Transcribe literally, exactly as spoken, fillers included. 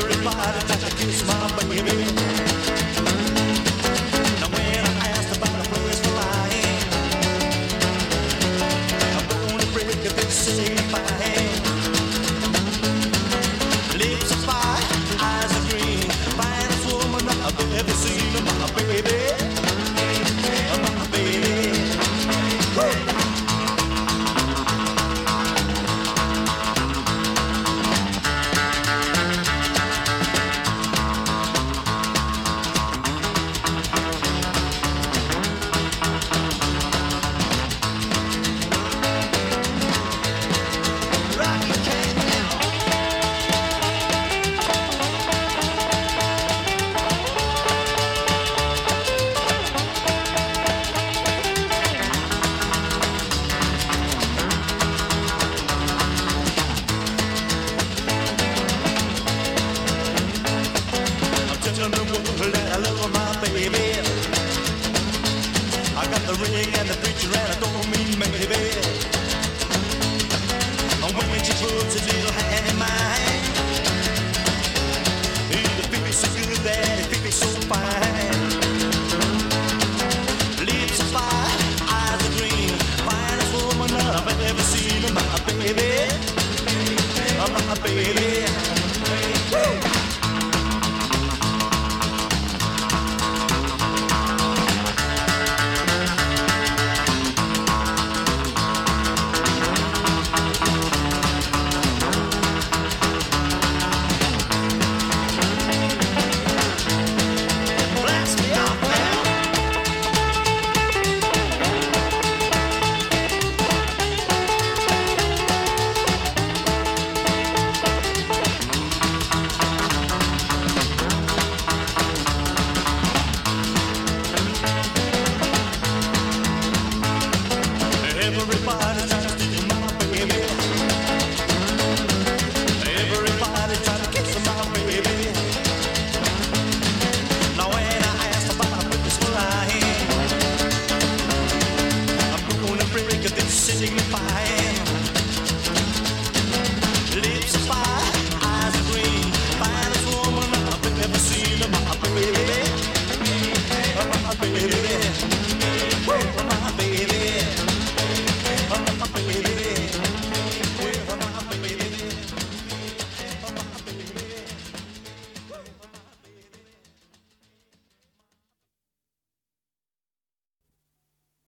everybody tries to kiss my baby. Now when I asked about a place for lying, I'm gonna break a big satisfying. Lips are fire, eyes are green, finest woman I've ever seen. My baby, my baby. Woo! Telling the world that I love my baby. I got the ring and the picture and I don't